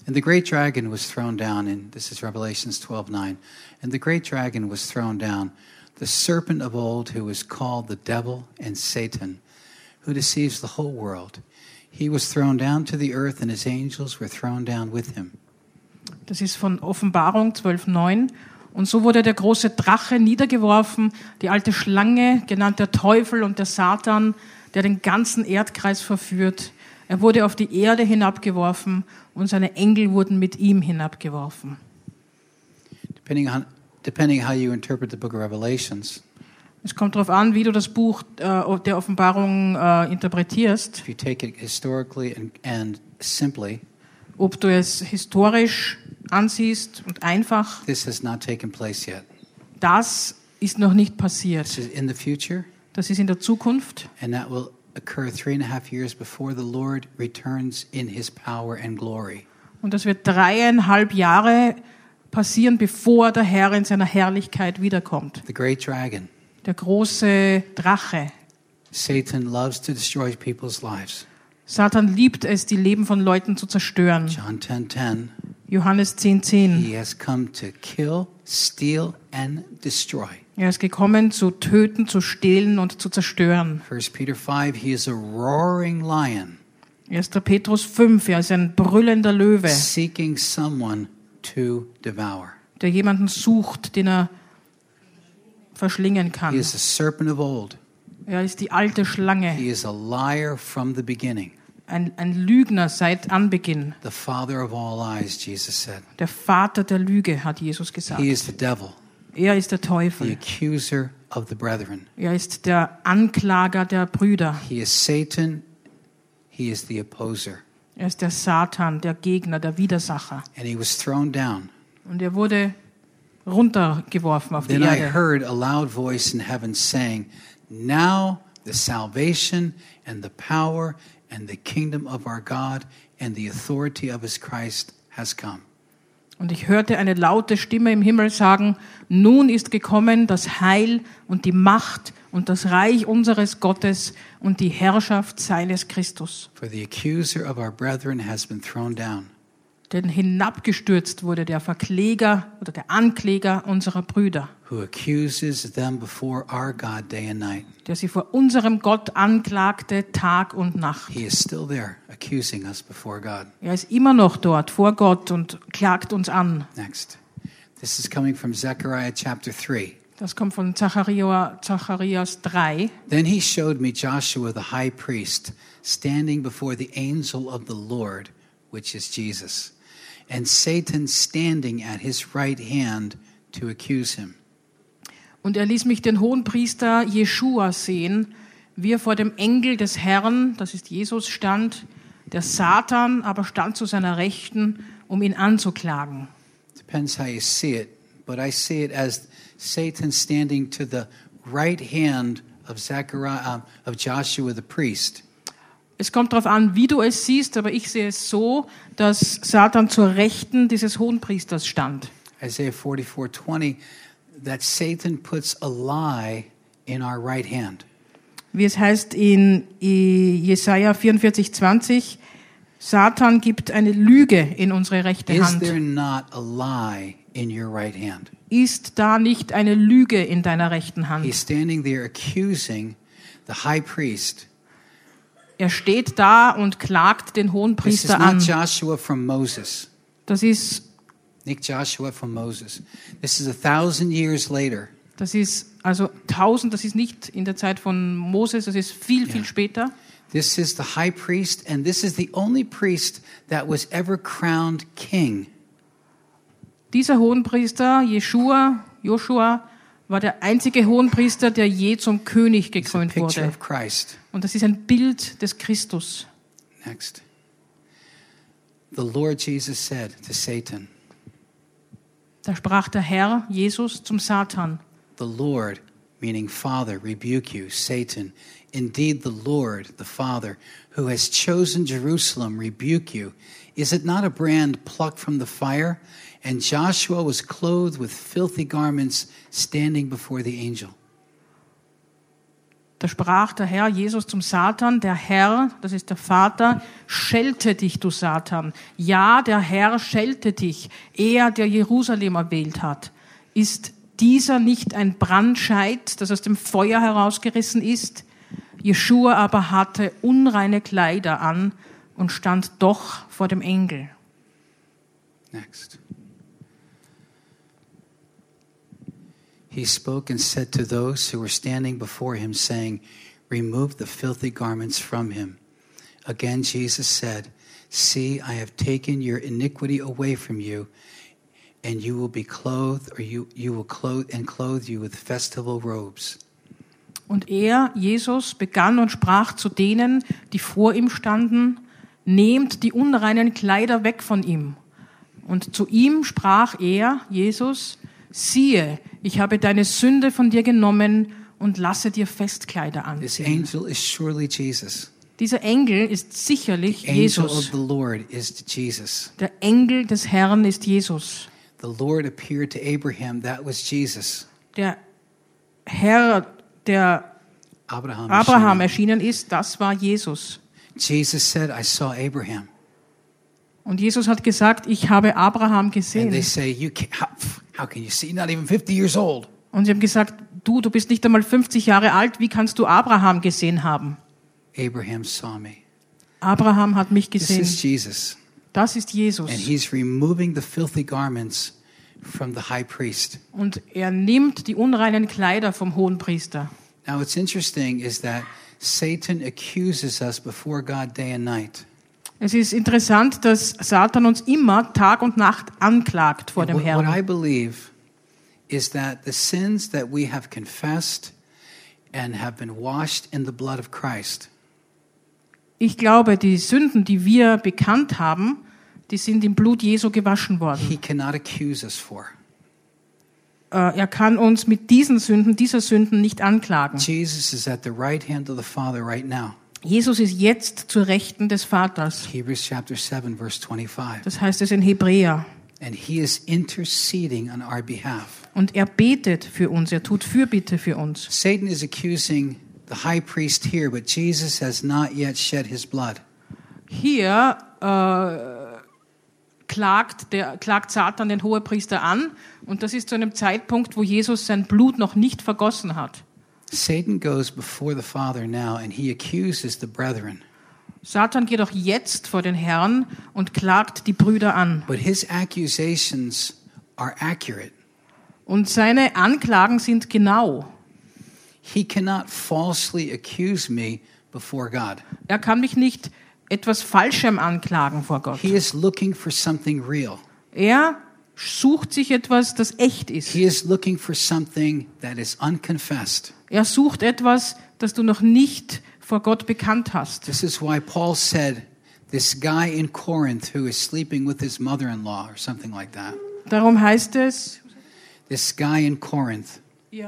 And the great dragon was thrown down, and this is Revelations 12:9. And the great dragon was thrown down, the serpent of old, who is called the devil and Satan, who deceives the whole world. He was thrown down to the earth, and his angels were thrown down with him. Das ist von Offenbarung 12,9. Und so wurde der große Drache niedergeworfen, die alte Schlange, genannt der Teufel und der Satan, der den ganzen Erdkreis verführt. Er wurde auf die Erde hinabgeworfen und seine Engel wurden mit ihm hinabgeworfen. Depending how you interpret the book of Revelations. Es kommt darauf an, wie du das Buch der Offenbarung interpretierst. If you take it historically and simply, ob du es historisch ansiehst und einfach. This has not taken place yet. Das ist noch nicht passiert. This is in the future. Das ist in der Zukunft. And that will occur 3.5 years before the Lord returns in his power and glory. Und das wird 3,5 Jahre passieren, bevor der Herr in seiner Herrlichkeit wiederkommt. The great dragon. Der große Drache. Satan loves to destroy people's lives. Satan liebt es, die Leben von Leuten zu zerstören. John 10:10. Johannes 10,10. He has come to kill, steal and destroy. Er ist gekommen, zu töten, zu stehlen und zu zerstören. 1 Peter 5, he is a roaring lion. 1. Petrus 5, er ist ein brüllender Löwe, seeking someone to devour. Der jemanden sucht, den er verschlingen kann. He is a serpent of old. Er ist die alte Schlange. He is a liar from the beginning. Ein Lügner seit Anbeginn. The father of all lies, Jesus said. Der Vater der Lüge, hat Jesus gesagt. He is the devil. Er ist der The Teufel. accuser of the brethren. Er ist der Anklager der Brüder. He is Satan. He is the opposer. Er ist der Satan, der Gegner, der Widersacher. And he was thrown down. Und er wurde runtergeworfen auf die Then I Erde. heard a loud voice in heaven saying, "Now the salvation and the power and the kingdom of our God and the authority of his Christ has come." Und ich hörte eine laute Stimme im Himmel sagen, nun ist gekommen das Heil und die Macht und das Reich unseres Gottes und die Herrschaft seines Christus. For the accuser of our brethren has been thrown down. Denn hinabgestürzt wurde der Verkläger oder der Ankläger unserer Brüder, Who accuses them before our God day and night. der sie vor unserem Gott anklagte Tag und Nacht. He is still there accusing us before God. Er ist immer noch dort vor Gott und klagt uns an. Next. This is coming from Zechariah chapter 3. Das kommt von Zacharias 3. Then he showed me Joshua the high priest standing before the angel of the Lord, which is Jesus, and Satan standing at his right hand to accuse him. Und er ließ mich den Hohenpriester Jeschua sehen, wie er vor dem Engel des Herrn, das ist Jesus, stand. Der Satan aber stand zu seiner Rechten, um ihn anzuklagen. Depends how you see it, but I see it as Satan standing to the right hand of Joshua the priest. Es kommt darauf an, wie du es siehst, aber ich sehe es so, dass Satan zur Rechten dieses Hohenpriesters stand. Isaiah 44:20, that Satan puts a lie in our right hand. Wie es heißt in Jesaja 44,20, Satan gibt eine Lüge in unsere rechte Is Hand. there not a lie in your right hand? Ist da nicht eine Lüge in deiner rechten Hand? He's standing there accusing the high priest. Er steht da und klagt den This is Hohenpriester not an. Joshua from Moses. Das ist Nick Joshua from Moses. This is 1,000 years later. also 1000, das ist nicht in der Zeit von Moses, das ist viel später. This is the high priest, and this is the only priest that was ever crowned king. Dieser Hohenpriester, Joshua, war der einzige Hohenpriester, der je zum König It's a gekrönt picture wurde. of Christ. Und das ist ein Bild des Christus. Next. The Lord Jesus said to Satan, Da sprach der Herr Jesus zum Satan. "The Lord," meaning Father, "rebuke you, Satan. Indeed, the Lord, the Father, who has chosen Jerusalem, rebuke you. Is it not a brand plucked from the fire?" And Joshua was clothed with filthy garments, standing before the angel. Da sprach der Herr Jesus zum Satan, der Herr, das ist der Vater, schelte dich, du Satan. Ja, der Herr schelte dich, er, der Jerusalem erwählt hat. Ist dieser nicht ein Brandscheit, das aus dem Feuer herausgerissen ist? Jeschua aber hatte unreine Kleider an und stand doch vor dem Engel. Next. He spoke and said to those who were standing before him, saying, "Remove the filthy garments from him." Again Jesus said, "See, I have taken your iniquity away from you, and you will be clothed, or you will clothe you with festival robes." Und er, Jesus, begann und sprach zu denen, die vor ihm standen, nehmt die unreinen Kleider weg von ihm. Und zu ihm sprach er, Jesus, siehe, ich habe deine Sünde von dir genommen und lasse dir Festkleider This anziehen. angel is surely Jesus. Dieser Engel ist sicherlich The angel of Jesus. the Lord is Jesus. Der Engel des Herrn ist Jesus. The Lord appeared to Abraham. That was Jesus. Der Herr, der Abraham erschienen ist, das war Jesus. Jesus said, "I saw Abraham." Und Jesus hat gesagt, ich habe Abraham And they gesehen. say, how can you see? Not even 50 years old. Und sie haben gesagt, du bist nicht einmal 50 Jahre alt, wie kannst du Abraham gesehen haben? Abraham saw me. Abraham hat mich This gesehen. is Jesus. Das ist Jesus. And he's removing the filthy garments from the high priest. Und er nimmt die unreinen Kleider vom Hohenpriester. Now, what's interesting is that Satan accuses us before God day and night. Es ist interessant, dass Satan uns immer Tag und Nacht anklagt vor And dem what I Herrn. believe is that the sins that we have confessed and have been washed in the blood of Christ, Ich glaube, die Sünden, die wir bekannt haben, die sind im Blut Jesu gewaschen worden. he cannot accuse us for. Er kann uns mit diesen Sünden, dieser Sünden nicht anklagen. Jesus is at the right hand of the Father right now. Jesus ist jetzt zur Rechten des Vaters. Hebrews chapter 7, verse 25. Das heißt es in Hebräer. And he is interceding on our behalf. Und er betet für uns, er tut Fürbitte für uns. Satan is accusing the high priest here, but Jesus has not yet shed his blood. Hier klagt Satan den Hohepriester an. Und das ist zu einem Zeitpunkt, wo Jesus sein Blut noch nicht vergossen hat. Satan goes before the Father now, and he accuses the brethren. Satan geht auch jetzt vor den Herrn und klagt die Brüder an. But his accusations are accurate. Und seine Anklagen sind genau. He cannot falsely accuse me before God. Er kann mich nicht etwas Falschem anklagen vor Gott. He is looking for something real. Er sucht sich etwas, das echt ist. He is looking for something that is unconfessed. Er sucht etwas, das du noch nicht vor Gott bekannt hast. This is why Paul said, this guy in Corinth who is sleeping with his mother-in-law or something like that. Darum heißt es, This guy in Corinth,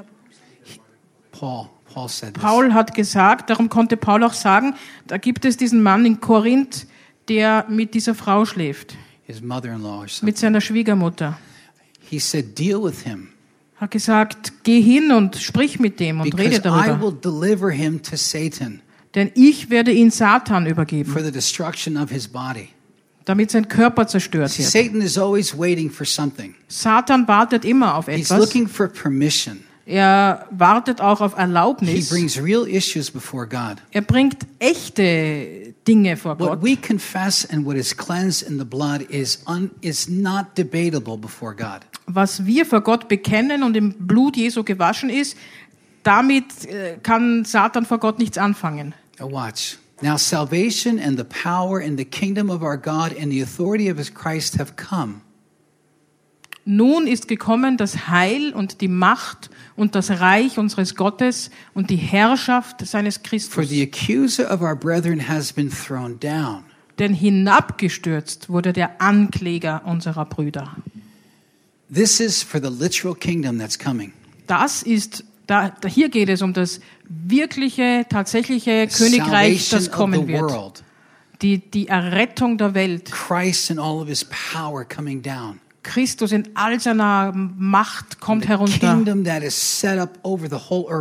Paul said this. Paul hat gesagt, darum konnte Paul auch sagen, da gibt es diesen Mann in Korinth, der mit dieser Frau schläft, His mother-in-law or something. mit seiner Schwiegermutter. He said, deal with him Hat gesagt, geh hin und sprich mit dem und because rede I darüber. will deliver him to Satan Denn ich werde ihn Satan übergeben, for the destruction of his body. damit sein Körper zerstört See, wird. Satan is always waiting for something. Satan wartet immer auf He's etwas. looking for permission. Er wartet auch auf He Erlaubnis. brings real issues before God. Er bringt echte Dinge vor What Gott. we confess and what is cleansed in the blood is not debatable before God. Was wir vor Gott bekennen und im Blut Jesu gewaschen ist, damit kann Satan vor Gott nichts anfangen. Now watch. Now salvation and the power and the kingdom of our God and the authority of his Christ have come. Nun ist gekommen das Heil und die Macht und das Reich unseres Gottes und die Herrschaft seines For Christus. the accuser of our brethren has been thrown down. Denn hinabgestürzt wurde der Ankläger unserer Brüder. This is for the literal kingdom that's coming. Das ist, hier geht es um das wirkliche, tatsächliche Königreich, Salvation das of kommen the wird. world. Die Errettung der Welt. Christ in all of his power coming down. Christus in all seiner Macht kommt The herunter. kingdom that is set up over the whole earth.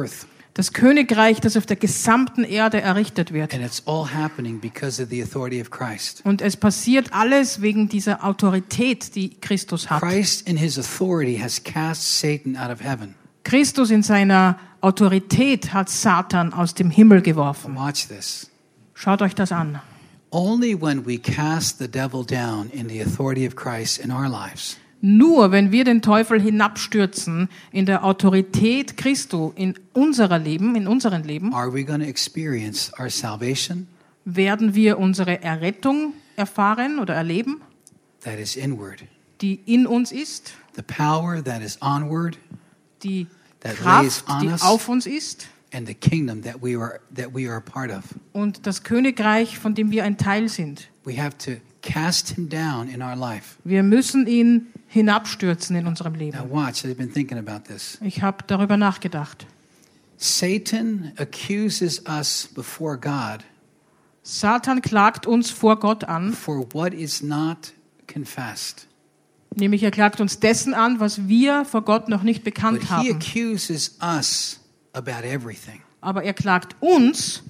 Das Königreich, das auf der gesamten Erde errichtet wird. And it's all happening because of the authority of Christ. Und es passiert alles wegen dieser Autorität, die Christus hat. Christ in his authority has cast Satan out of heaven. Christus in seiner Autorität hat Satan aus dem Himmel geworfen. Watch this. Schaut euch das an. Only when we cast the devil down in the authority of Christ in our lives Nur wenn wir den Teufel hinabstürzen in der Autorität Christi in unseren Leben, are we going to experience our salvation werden wir unsere Errettung erfahren oder erleben, that is inward, die in uns ist, the power that is onward, die that Kraft, lays on die us, auf uns ist and the kingdom that we are a part of. und das Königreich, von dem wir ein Teil sind. We have to cast him down in our life. Wir müssen ihn hinabstürzen in unserem Now Leben. watch, I've been thinking about this. Ich habe darüber nachgedacht. Satan accuses us before God Satan klagt uns vor Gott an, for what is not confessed. nämlich er klagt uns dessen an, was wir vor Gott noch nicht But bekannt he haben. accuses us about everything. Aber er klagt uns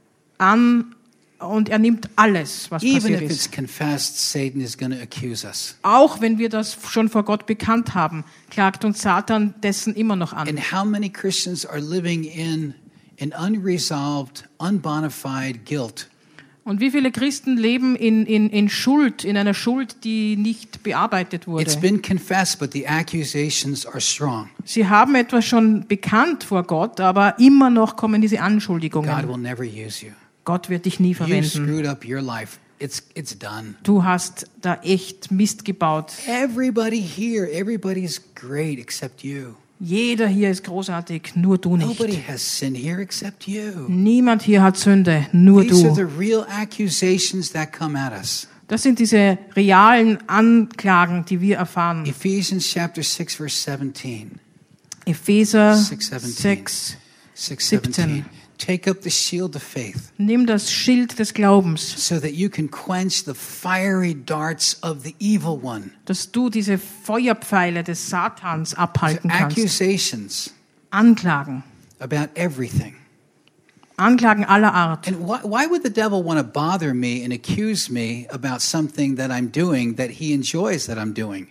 an und er nimmt alles, was Even passiert if it's ist. confessed, Satan is going to accuse us. Auch wenn wir das schon vor Gott bekannt haben, klagt uns Satan dessen immer noch an. And how many Christians are living in an unresolved, unbonafide guilt? Und wie viele Christen leben in Schuld, in einer Schuld, die nicht bearbeitet It's wurde? been confessed, but the accusations are strong. Sie haben etwas schon bekannt vor Gott, aber immer noch kommen diese God Anschuldigungen. will never use you. Gott wird dich nie You verwenden. screwed up your life. It's done. Du hast da echt Mist gebaut. Everybody here, everybody's great except you. Jeder hier ist großartig, nur du Nobody nicht. has sin here except you. Niemand hier hat Sünde, nur These are du. the real accusations that come at us. Das sind diese realen Anklagen, die wir erfahren. Ephesians chapter 6 verse 17. Epheser 6:17. 6. 6:17. Take up the shield of faith Nimm das Schild des Glaubens, so that you can quench the fiery darts of the evil one. dass du diese Feuerpfeile des Satans abhalten kannst. Accusations Anklagen. about everything. Anklagen aller Art. And why would the devil want to bother me and accuse me about something that I'm doing that he enjoys that I'm doing?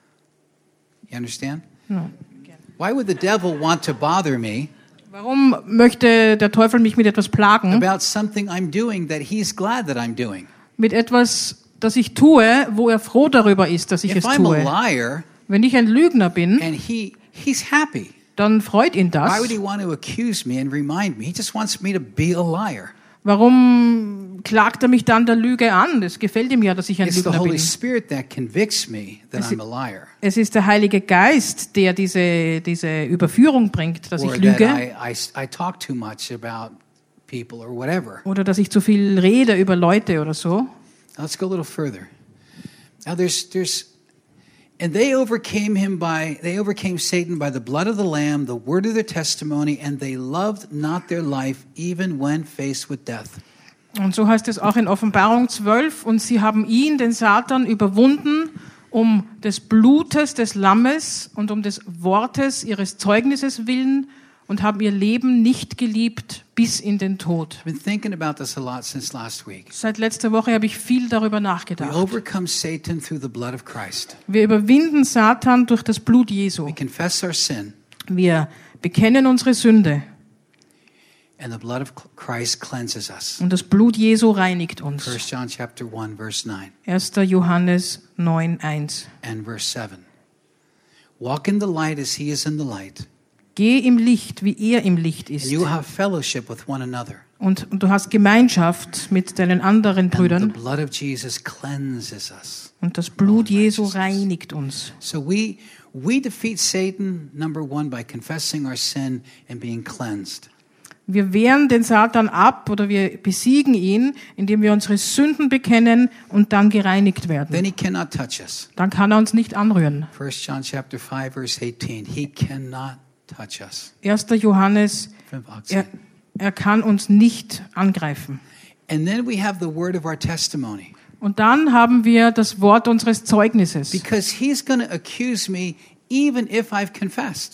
You understand? No. Why would the devil want to bother me Warum möchte der Teufel mich mit etwas plagen? about something I'm doing that he's glad that I'm doing? Mit etwas, das ich tue, wo er froh darüber ist, dass ich If es I'm a tue. liar Wenn ich ein Lügner bin, and he's happy, dann freut ihn why would das. he want to accuse me and remind me? He just wants me to be a liar. Warum klagt er mich dann der Lüge an? Es gefällt ihm ja, dass ich ein It's the Lügner Holy bin. Spirit that convicts me that I'm a liar. Es ist der Heilige Geist, der diese Überführung bringt, dass Or ich that lüge I talk too much about people or whatever. oder dass ich zu viel rede über Leute oder so. Now let's go a little further. Now and they overcame Satan by the blood of the Lamb, the word of their testimony, and they loved not their life even when faced with death. Und so heißt es auch in Offenbarung 12, und sie haben ihn, den Satan, überwunden um des Blutes des Lammes und um des Wortes ihres Zeugnisses willen und haben ihr Leben nicht geliebt bis in den Tod. I've been thinking about this a lot since last week. Seit letzter Woche habe ich viel darüber We nachgedacht. overcome Satan through the blood of Christ. Wir überwinden Satan durch das Blut Jesu. We confess our sin, Wir bekennen unsere Sünde and the blood of Christ cleanses us. und das Blut Jesu reinigt uns. 1 John chapter 1 verse 9 1. Johannes 9,1. and verse 7. Walk in the light as he is in the light, Geh im Licht, wie er im Licht and ist. you will have fellowship with one another. Und du hast Gemeinschaft mit deinen anderen And the Brüdern. blood of Jesus cleanses us. Und das Blut Jesu reinigt uns. So we defeat Satan, number one, by confessing our sin and being cleansed. Wir wehren den Satan ab oder wir besiegen ihn, indem wir unsere Sünden bekennen und dann gereinigt Then werden. he cannot touch us. Dann kann er uns nicht anrühren. 1 John chapter 5 verse 18. He cannot touch us. 1. Johannes, er kann uns nicht angreifen. And then we have the word of our testimony. Und dann haben wir das Wort unseres Zeugnisses. Because he's going to accuse me even if I've confessed.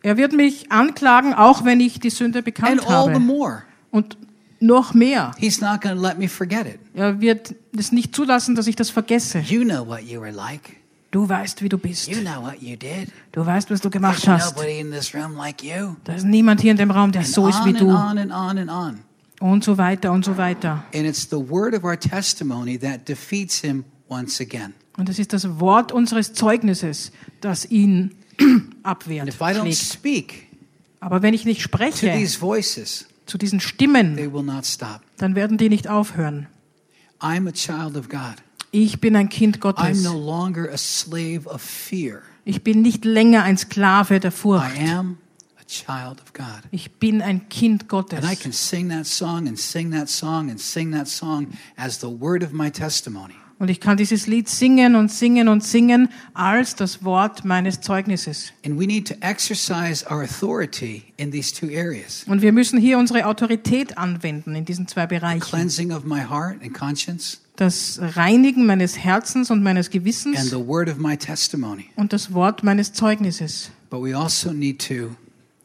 Er wird mich anklagen, auch wenn ich die Sünde And bekannt all the habe. more. Und noch mehr. He's not going to let me forget it. Er wird es nicht zulassen, dass ich das vergesse. You know what you were like. Du weißt, wie du bist. You know what you did. Du weißt, was du gemacht There's hast. nobody in this room like you. Da ist niemand hier in dem Raum, der And so ist wie on and du. on and on and on. Und so weiter und so weiter. And it's the word of our testimony that defeats him once again. Und es ist das Wort unseres Zeugnisses, das ihn And abwehrt, if I don't schlägt. speak Aber wenn ich nicht to spreche these voices, zu diesen Stimmen, they will not stop. dann werden die nicht aufhören. I'm a child of God. Ich bin ein Kind I'm Gottes. no longer a slave of fear. Ich bin nicht länger ein Sklave der I Furcht. am a child of God. Ich bin ein Kind Gottes. And I can sing that song and sing that song and sing that song as the word of my testimony. Und ich kann dieses Lied singen und singen und singen als das Wort meines Zeugnisses. And we need to exercise our authority in these two areas. Und wir müssen hier unsere Autorität anwenden in diesen zwei Bereichen. Cleansing of my heart and conscience Das Reinigen meines Herzens und meines and Gewissens the word of my testimony. und das Wort meines Zeugnisses. But we also need to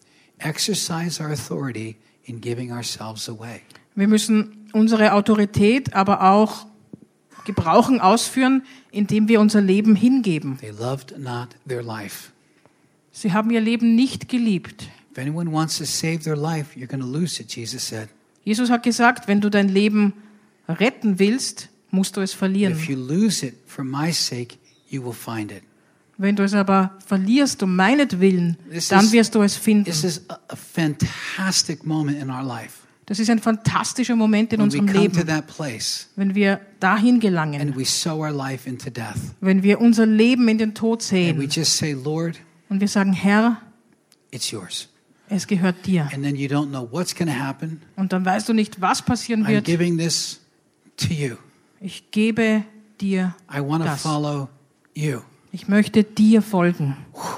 exercise our authority in giving ourselves away. Wir müssen unsere Autorität aber auch gebrauchen, ausführen, indem wir unser Leben hingeben. They loved not their life. Sie haben ihr Leben nicht geliebt. If anyone wants to save their life, you're going to lose it, Jesus said. Jesus hat gesagt, wenn du dein Leben retten willst, musst du es verlieren. If you lose it for my sake, you will find it. Wenn du es aber verlierst um meinetwillen, This dann is- wirst du es finden. This is a fantastic moment in our life. Das ist ein fantastischer Moment in When we unserem come to Leben, that place wenn wir dahin gelangen, and we sow our life into death. wenn wir unser Leben in den Tod And we sehen just say, Lord, und wir sagen, Herr, it's yours. es gehört dir. And then you don't know what's going to happen. Und dann weißt du nicht, was passieren I'm wird. giving this to you. Ich gebe dir I want to das. follow you. Ich möchte dir folgen.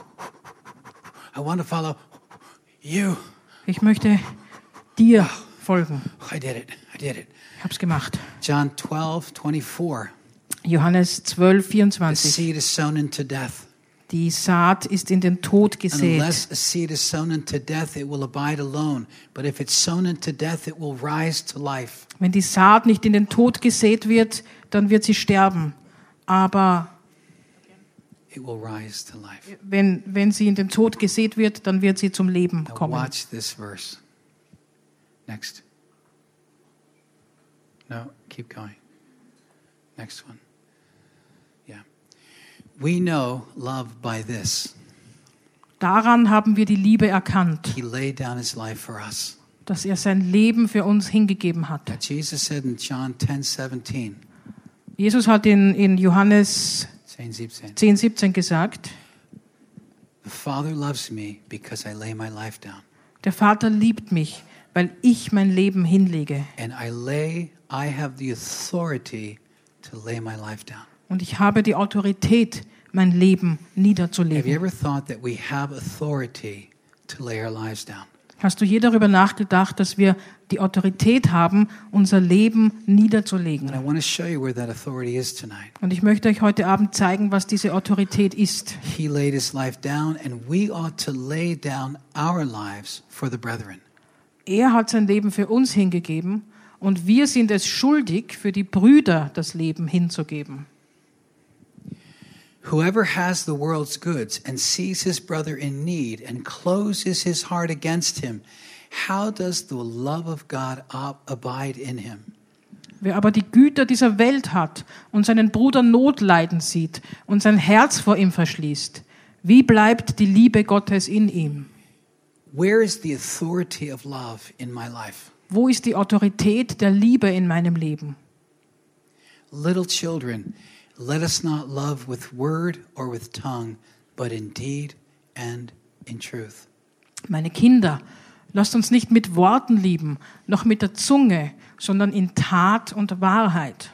I want to follow you. Ich möchte dir folgen. I did it. I did it. Ich habe es gemacht. John 12:24. Johannes 12, The 24. seed is sown into death. Die Saat ist in den Tod And gesät. unless a seed is sown into death, it will abide alone. But if it's sown into death, it will rise to life. Wenn die Saat nicht in den Tod gesät wird, dann wird sie sterben. Aber It will rise to life. wenn sie in den Tod gesät wird, dann wird sie zum Leben Now kommen. watch this verse. Next. No, keep going. Next one. Yeah. We know love by this. Daran haben wir die Liebe erkannt, He laid down his life for us. dass er sein Leben für uns hingegeben hat. That Jesus said in John 10:17, Jesus hat in Johannes 10:17, 10, 17 gesagt, the Father loves me because I lay my life down. der Vater liebt mich, weil ich mein Leben hinlege. And I have the authority to lay my life down. Und ich habe die Autorität, mein Leben Have you niederzulegen. ever thought that we have authority to lay our lives down? Hast du je darüber nachgedacht, dass wir die Autorität haben, unser Leben And I niederzulegen? want to show you where that authority is tonight. Und ich möchte euch heute Abend zeigen, was diese Autorität ist. He laid his life down, and we ought to lay down our lives for the brethren. Er hat sein Leben für uns hingegeben und wir sind es schuldig, für die Brüder das Leben hinzugeben. Whoever has the world's goods and sees his brother in need and closes his heart against him, how does the love of God abide in him? Wer aber die Güter dieser Welt hat und seinen Bruder Not leiden sieht und sein Herz vor ihm verschließt, wie bleibt die Liebe Gottes in ihm? Where is the authority of love in my life? Wo ist die Autorität der Liebe in meinem Leben? Little children, let us not love with word or with tongue, but in deed and in truth. Meine Kinder, lasst uns nicht mit Worten lieben, noch mit der Zunge, sondern in Tat und Wahrheit.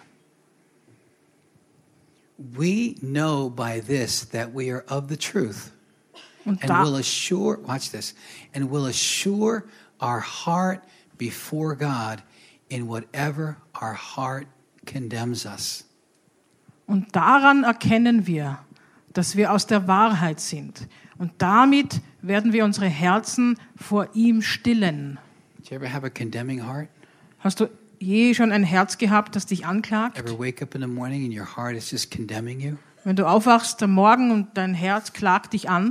We know by this that we are of the truth, Und and will assure, watch this, and will assure our heart before God in whatever our heart condemns us. Und daran erkennen wir, dass wir aus der Wahrheit sind Und damit werden wir unsere Herzen vor ihm stillen. Do you ever have a condemning heart? Hast du je schon ein Herz gehabt, das dich anklagt? Ever wake up in the morning and your heart is just condemning you? Wenn du aufwachst am Morgen und dein Herz klagt dich an?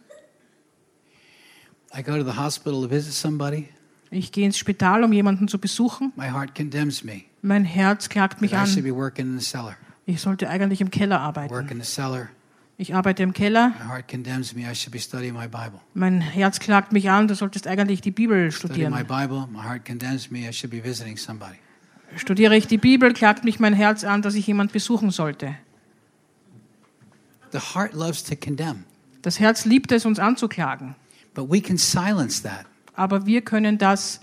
I go to the hospital to visit somebody. Ich gehe ins Spital, um jemanden zu besuchen. My heart condemns me. Mein Herz klagt mich I should an. be working in the cellar. Ich sollte eigentlich im Keller Work arbeiten. in the cellar. Ich arbeite im Keller. My heart condemns me. I should be studying my Bible. Mein Herz klagt mich an. Du solltest eigentlich die Bibel Studying my studieren. Bible. My heart condemns me. I should be visiting somebody. Studiere ich die Bibel, klagt mich mein Herz an, dass ich jemand besuchen sollte. The heart loves to condemn, Das Herz liebt es, uns anzuklagen. but we can silence that. Aber wir können das,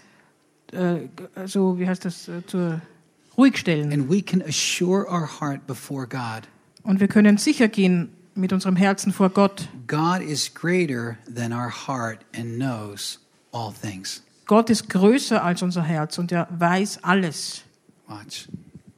ruhig stellen. And we can assure our heart before God. Und wir können sicher gehen mit unserem Herzen vor Gott. God is greater than our heart and knows all things. Gott ist größer als unser Herz und er weiß alles. Watch.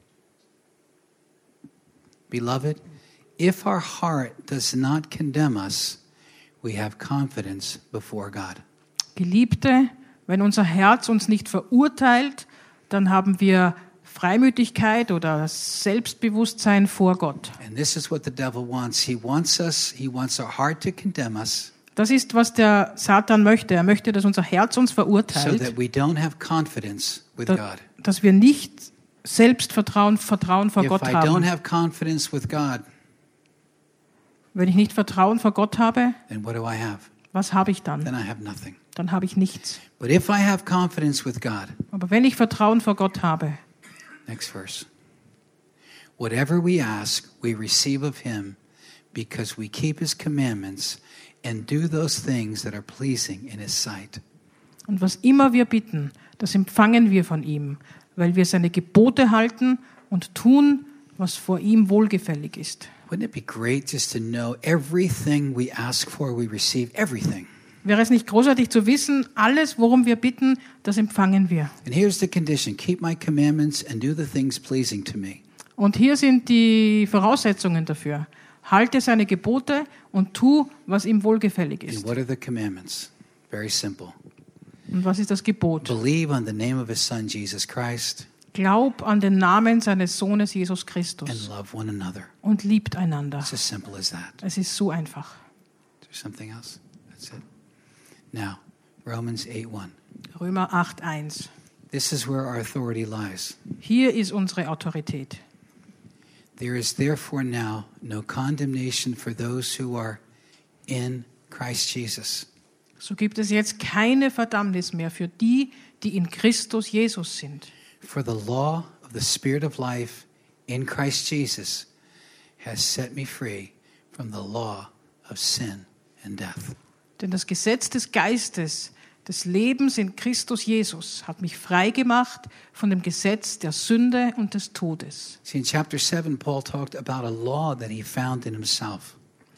Beloved, if our heart does not condemn us, we have confidence before God. Geliebte, wenn unser Herz uns nicht verurteilt, dann haben wir Freimütigkeit oder Selbstbewusstsein vor Gott. And this is what the devil wants. He wants our heart to condemn us Das ist, was der Satan möchte. Er möchte, dass unser Herz uns so verurteilt, that we don't have confidence with God. dass wir nicht Vertrauen vor If Gott I don't haben. have confidence with God, Wenn ich nicht Vertrauen vor Gott habe, then what do I have? was habe ich dann? Then I have nothing. Dann habe ich nichts. But if I have confidence with God, Aber wenn ich Vertrauen vor Gott habe, next verse. Whatever we ask, we receive of him because we keep his commandments and do those things that are pleasing in his sight. und was immer wir bitten, das empfangen wir von ihm, weil wir seine Gebote halten und tun, was vor ihm wohlgefällig ist. Wouldn't it be great just to know everything we ask for, we receive everything? Wäre es nicht großartig zu wissen, alles, worum wir bitten, das empfangen wir. And here's the condition: keep my commandments and do the things pleasing to me. Und hier sind die Voraussetzungen dafür. Halte seine Gebote und tu, was ihm wohlgefällig And ist. what are the commandments? Very simple. Und was ist das Gebot? Believe on the name of his son, Jesus Christ, Glaub an den Namen seines Sohnes Jesus and Christus love one another. und liebt einander. It's as simple as that. Es ist so einfach. Is there something else? That's it. Now, Romans 8:1. Römer 8,1. This is where our authority lies. Hier ist unsere Autorität. There is therefore now no condemnation for those who are in Christ Jesus. So gibt es jetzt keine Verdammnis mehr für die, die in Christus Jesus sind. For the law of the Spirit of life in Christ Jesus has set me free from the law of sin and death. Denn das Gesetz des Geistes, des Lebens in Christus Jesus hat mich frei gemacht von dem Gesetz der Sünde und des Todes. See, in chapter 7, Paul talked about a law that he found in himself.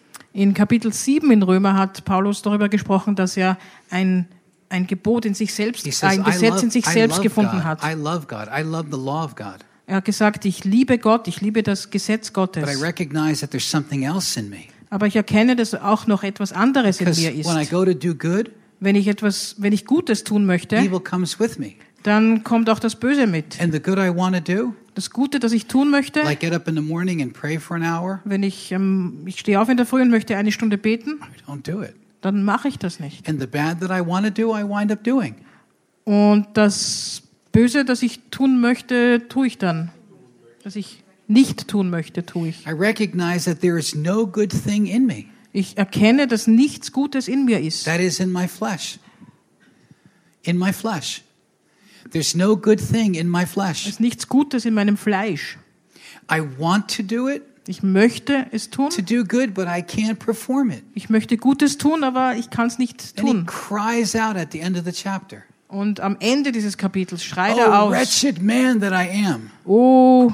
In Kapitel 7 in Römer hat Paulus darüber gesprochen, dass er ein Gebot in sich selbst, He says, ein Gesetz in sich selbst love gefunden God. hat. I love God. I love the law of God. Er hat gesagt, ich liebe Gott, ich liebe das Gesetz But I Gottes. recognize that there's something else in me. Aber ich erkenne, dass auch noch etwas anderes in Because mir ist. when I go to do good, Wenn ich Gutes tun möchte, evil comes with me. dann kommt auch das Böse mit. And the good I want to do, Das Gute, das ich tun möchte, like get up in the morning and pray for an hour, wenn ich stehe auf in der Früh und möchte eine Stunde beten, I don't do it. dann mache ich das nicht. And the bad that I want to do, I wind up doing. Und das Böse, das ich tun möchte, tue ich dann. Das ich nicht tun möchte, tue ich. I recognize that there is no good thing in me. Ich erkenne, dass nichts Gutes in mir ist. That is in my flesh. In my flesh. There's no good thing in my Es flesh. ist nichts Gutes in meinem Fleisch. I want to do it, Ich möchte es tun. to do good, but I can't perform it. Ich möchte Gutes tun, aber ich kann es nicht And he tun. cries out at the end of the chapter, Und am Ende dieses Kapitels schreit er "Oh, aus, wretched man that I am, oh,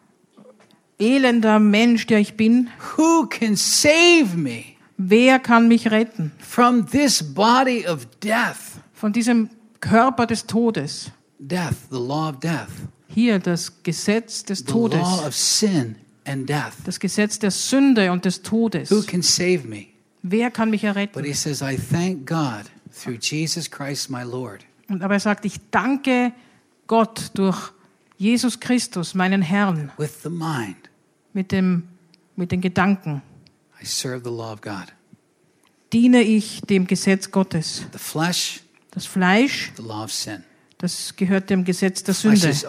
elender Mensch, der ich bin, who can save me wer kann mich retten from this body of death?" von diesem Körper des Todes? Death, the law of death, Hier das Gesetz des the Todes, law of sin and death. das Gesetz der Sünde und des Todes. Who can save me? Wer kann mich But erretten? he says, I thank God through Jesus Christ my Lord. Aber er sagt, ich danke Gott durch Jesus Christus, meinen Herrn, With the mind, mit den Gedanken. I serve the law of God. Diene ich dem Gesetz Gottes. The flesh, Das Fleisch, the law of sin. das gehört dem Gesetz der The flesh Sünde.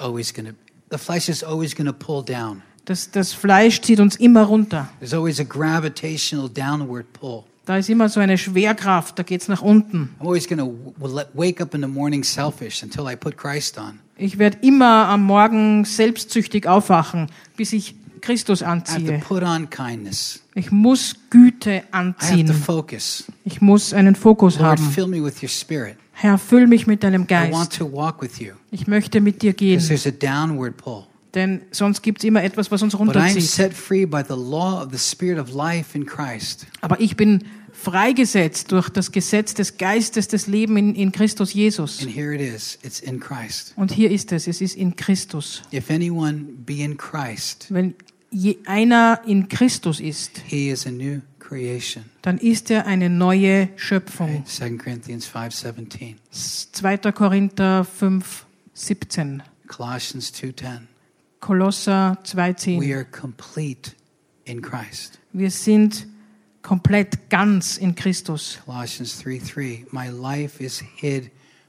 is always going to pull down. Das Fleisch zieht uns immer runter. There's always a gravitational downward pull. Da ist immer so eine Schwerkraft, da geht's nach unten. I'm always going to wake up in the morning selfish until I put Christ on. Ich werde immer am Morgen selbstsüchtig aufwachen, bis ich Christus I have to anziehe. put on kindness. Ich muss Güte I have to anziehen. focus. Ich muss einen Fokus Lord, haben. fill me with your spirit. Herr, füll mich mit deinem I want Geist. to walk with you. Ich möchte mit dir Because gehen, there's a downward pull. denn sonst gibt's immer etwas, was uns But I'm runterzieht. set free by the law of the Spirit of life in Christ. Aber ich bin freigesetzt durch das Gesetz des Geistes des Lebens in Christus Jesus. And here it is. It's in Christ. Und hier ist es ist in Christus. If anyone be in Christ, Wenn einer in Christus ist, he is a new creation. dann ist er eine neue Schöpfung. Right? 2 Corinthians 5:17. 2. Korinther 5, 17. Colossians 2:10. Kolosser We 2,10. are complete in Christ. Wir sind komplett ganz in Christus. Colossians 3:3. My life is hid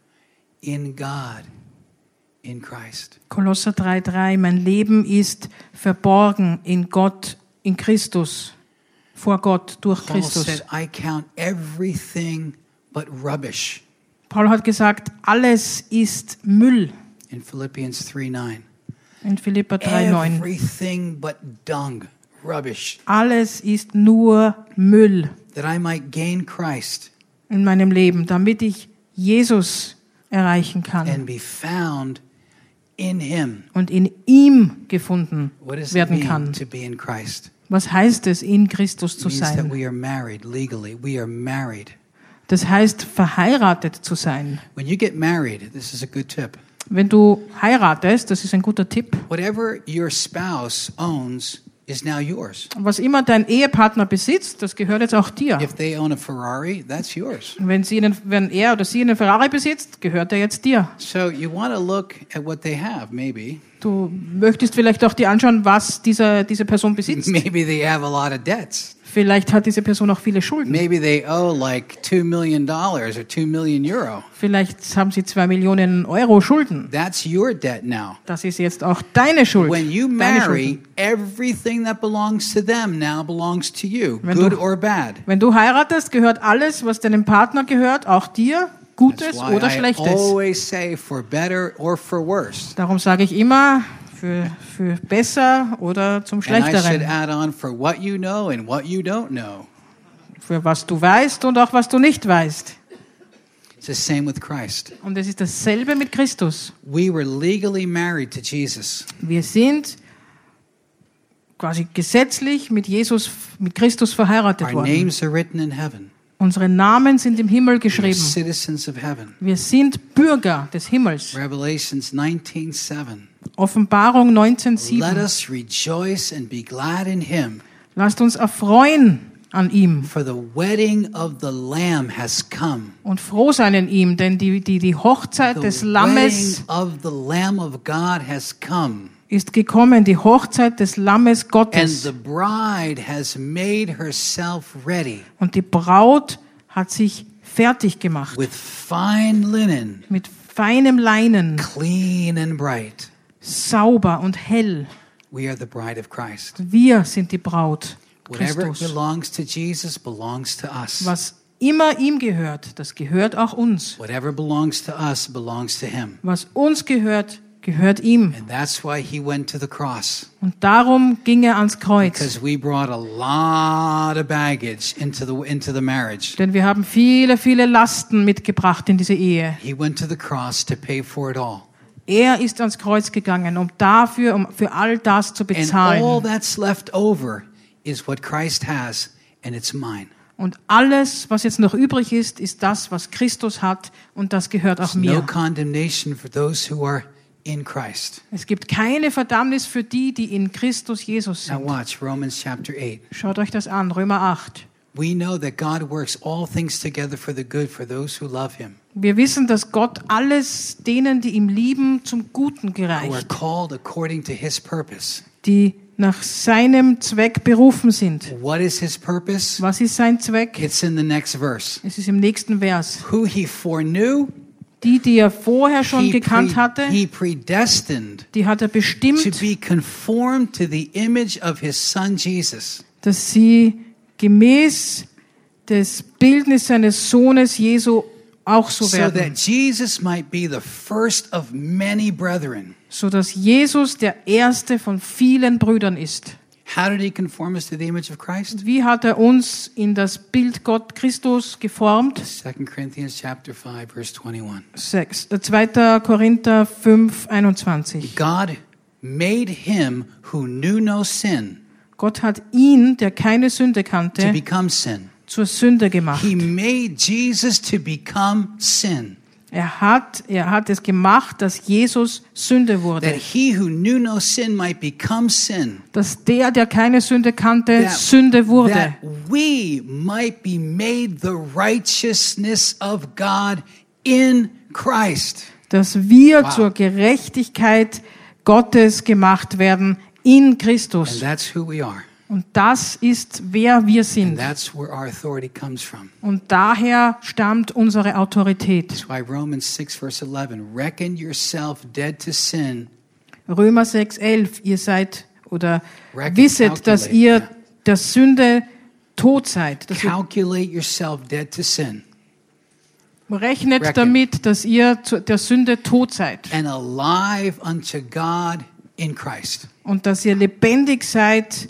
in God, in Christ. Kolosser 3,3. Mein Leben ist verborgen in Gott, in Christus, vor Gott, durch Paul Christus. said, I count everything but rubbish. Paul hat gesagt, alles ist Müll. In Philippians 3:9. In Philipper 3,9. Everything but dung, rubbish, Alles ist nur Müll that I might gain Christ in meinem Leben, damit ich Jesus erreichen kann and be found in him. und in ihm gefunden What does it werden mean kann. to be in Christ? Was heißt es, in Christus It zu means that sein? we are married legally. We are married. Das heißt, verheiratet zu sein. When you get married, this is a good tip. Wenn du heiratest, das ist ein guter Tipp, Whatever your spouse owns is now yours. was immer dein Ehepartner besitzt, das gehört jetzt auch dir. If they own a Ferrari, that's yours. Wenn er oder sie einen Ferrari besitzt, gehört er jetzt dir. So you want to look at what they have, maybe. Du möchtest vielleicht auch dir anschauen, was diese Person besitzt. Maybe they have a lot of debts. Vielleicht hat diese Person auch viele Schulden. Maybe they owe like $2 million or 2 million euro. Vielleicht haben sie 2 Millionen Euro Schulden. That's your debt now. Das ist jetzt auch deine Schuld. When you Deine marry, Schulden. everything that belongs to them now belongs to you, Wenn good du- or bad. Wenn du heiratest, gehört alles, was deinem Partner gehört, auch dir, Gutes That's why oder I Schlechtes. always say for better or for worse. Darum sage ich immer, für besser oder zum And I should Schlechteren. add on for what you know and what you don't know. Für was du weißt und auch was du nicht weißt. It's the same with Christ. Und es ist dasselbe mit Christus. We were legally married to Jesus. Wir sind quasi gesetzlich mit Christus verheiratet Our worden. names are written in heaven. Unsere Namen sind im Himmel We're geschrieben. citizens of heaven. Wir sind Bürger des Himmels. Revelations 19:7. Offenbarung Let 19,7. us rejoice and be glad in him, Lasst uns erfreuen an ihm for the wedding of the Lamb has come. und froh sein in ihm, denn die Hochzeit des The Lammes wedding of the Lamb of God has come. ist gekommen, die Hochzeit des Lammes And Gottes. the bride has made herself ready Und die Braut hat sich fertig gemacht with fine linen, mit feinem Leinen, clean and bright. sauber und hell. We are the bride of Christ. Wir sind die Braut Whatever Christus. belongs to Jesus belongs to us. Was immer ihm gehört, das gehört auch uns. Whatever belongs to us belongs to him. Was uns gehört, gehört ihm. And that's why he went to the cross. Und darum ging er ans Kreuz. Because we brought a lot of baggage into the marriage. Denn wir haben viele, viele Lasten mitgebracht in diese Ehe. He went to the cross to pay for it all. Er ist ans Kreuz gegangen, um für all das zu And all bezahlen. that's left over is what Christ has, and it's mine. Und alles, was jetzt noch übrig ist, ist das, was Christus hat, und das gehört auch There's no mir. condemnation for those who are in Christ. Es gibt keine Verdammnis für die, die in Christus Jesus Now sind. watch Romans chapter 8. Schaut euch das an, Römer 8. We know that God works all things together for the good for those who love him, Wir wissen, dass Gott alles denen, die ihm lieben, zum Guten who are gereicht, called according to his purpose. die nach seinem Zweck berufen sind. What is his purpose? Was ist sein Zweck? It's in the next verse. Es ist im nächsten Vers. Who he foreknew, Die er vorher schon he gekannt hatte, predestined die hat er to bestimmt, be conformed to the image of his son Jesus, dass sie gemäß des Bildnis seines Sohnes Jesu auch so so werden, that Jesus might be the first of many brethren. so dass Jesus der erste von vielen Brüdern ist. How did he conform us to the image of Christ? Wie hat er uns in das Bild Gott Christus geformt? 2 Corinthians chapter 5 verse 21. 2. Korinther 5, 21. God made him who knew no sin Gott hat ihn, der keine Sünde to kannte, become sin. zur Sünde gemacht. He made Jesus to become sin, Er hat es gemacht, dass Jesus Sünde that wurde. he who knew no sin might become sin, Dass der keine Sünde kannte, that, Sünde wurde. that we might be made the righteousness of God in Christ. Dass wir Wow. zur Gerechtigkeit Gottes gemacht werden in And Christus. that's who we are. Und das ist, wer wir And sind. that's where our authority comes from. Und daher stammt unsere Autorität. That's why Romans 6 verse 11, reckon yourself dead to sin. Römer 6, 11, ihr seid oder Reckon, wisset, dass calculate, ihr ja. der Sünde tot seid. Dass ihr Calculate yourself dead to sin rechnet reckon. damit, dass ihr der Sünde tot seid. and alive unto God in Christ. Und dass ihr lebendig seid,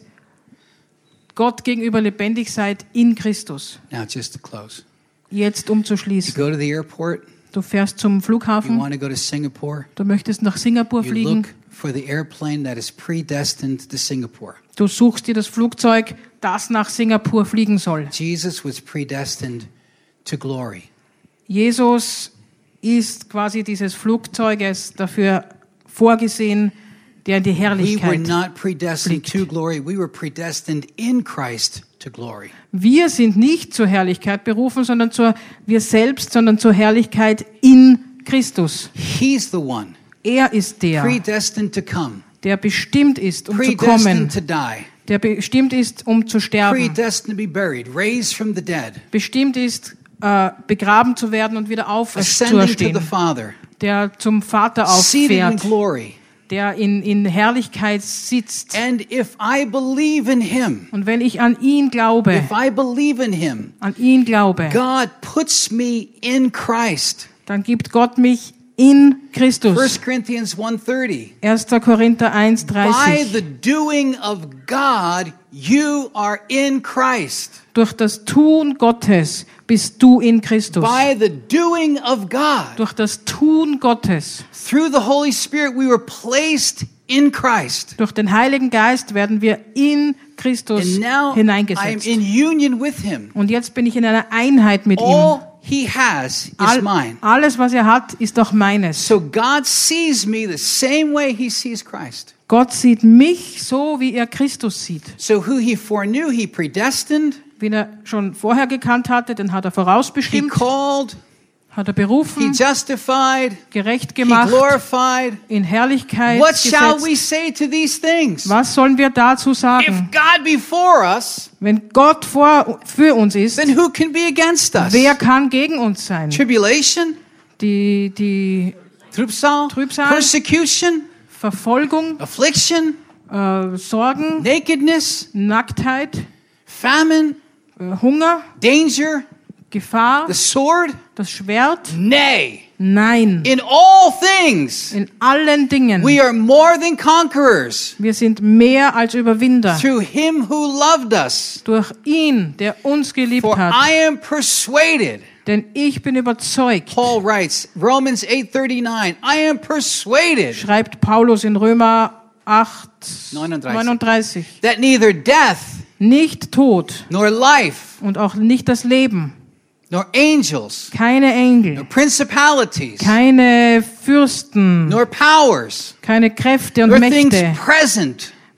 Gott gegenüber lebendig seid in Christus. Now, just to close. Jetzt You umzuschließen. go to the airport, Du fährst zum you Flughafen, want to go to Singapore, du möchtest nach Singapur you fliegen, look for the airplane that is predestined to Singapore. du suchst dir das Flugzeug, das nach Singapur fliegen soll. Jesus was predestined to glory. Jesus ist quasi dieses Flugzeuges dafür vorgesehen, der in die We were Herrlichkeit. not predestined fliegt. to glory. We were predestined in Christ to glory. Wir sind nicht zur Herrlichkeit berufen, sondern sondern zur Herrlichkeit in Christus. He's the one Er ist der, predestined to come, der bestimmt ist, um zu predestined kommen, to die, der bestimmt ist, um zu sterben, predestined to be buried, raised from the dead, bestimmt ist, begraben zu werden und wieder ascending to the aufzuerstehen, Father, der zum Vater seated in auffährt, glory. der in Herrlichkeit sitzt. And if I believe in him, Und wenn ich an ihn glaube, if I believe in him, God puts me in Christ. dann gibt Gott mich in 1 Christus. Corinthians 1:30. 1. Korinther By 1,30. the doing of God, you are in Christ. Durch das Tun Gottes bist du in Christus. By the doing of God. Durch das Tun Gottes, Through the Holy Spirit, we were placed in Christ. durch den Heiligen Geist werden wir in Christus And now I am hineingesetzt. in union with him. Und jetzt bin ich in einer Einheit mit ihm. All he has is mine. Alles, was er hat, ist auch meines. So God sees me the same way he sees Christ. Gott sieht mich so, wie er Christus sieht. So who he foreknew, he predestined, Wen er schon vorher gekannt hatte, den hat er he vorausbestimmt, called, hat er he berufen, justified, gerecht he gemacht, glorified. in Herrlichkeit What shall we gesetzt. say to these things? Was sollen wir dazu If sagen? God be for us, Wenn Gott für uns ist, then who can be against us? wer kann gegen uns sein? Tribulation, Die Trübsal, Trübsal. persecution, Verfolgung, affliction, Sorgen, nakedness, Nacktheit, famine, Hunger, danger, Gefahr, the sword? das Schwert? Nay. Nein. In all things, In allen Dingen. we are more than conquerors Wir sind mehr als Überwinder. through him who loved us. Durch ihn, der uns geliebt For hat. I am persuaded, Denn ich bin überzeugt, Paul writes, Romans 8:39, I am persuaded schreibt Paulus in Römer 8, 39. 39. that neither death, Nicht Tod nor life, und auch nicht das Leben. nor angels, Keine nor Engel. principalities, Keine Fürsten. nor powers, Keine Kräfte und nor things Mächte. present,